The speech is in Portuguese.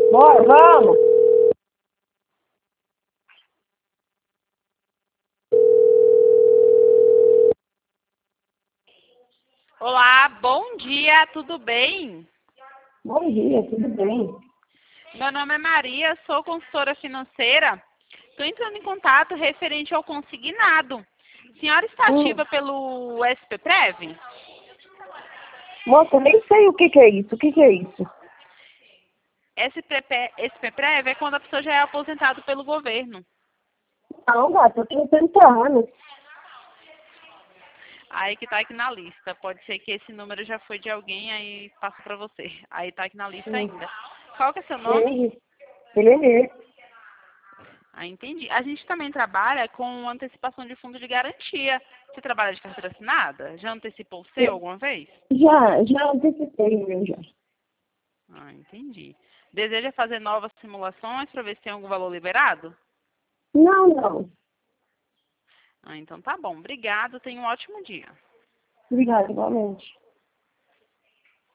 Bora, vamos. Olá, bom dia, tudo bem? Bom dia, tudo bem? Meu nome é Maria, sou consultora financeira. Estou entrando em contato referente ao consignado. A senhora está Hum. ativa pelo SPPrev? Moça, eu nem sei o que é isso. O que é isso? SPPrev é quando a pessoa já é aposentada pelo governo. Não, gata, eu tenho 30 anos. Aí que está aqui na lista. Pode ser que esse número já foi de alguém, aí passa para você. Aí está aqui na lista Hum. ainda. Qual que é seu nome? Ele. Ah, entendi. A gente também trabalha com antecipação de fundo de garantia. Você trabalha de carteira assinada? Já antecipou o seu alguma vez? Já antecipei o meu já. Ah, entendi. Deseja fazer novas simulações para ver se tem algum valor liberado? Não. Ah, então tá bom. Obrigado. Tenha um ótimo dia. Obrigada, igualmente.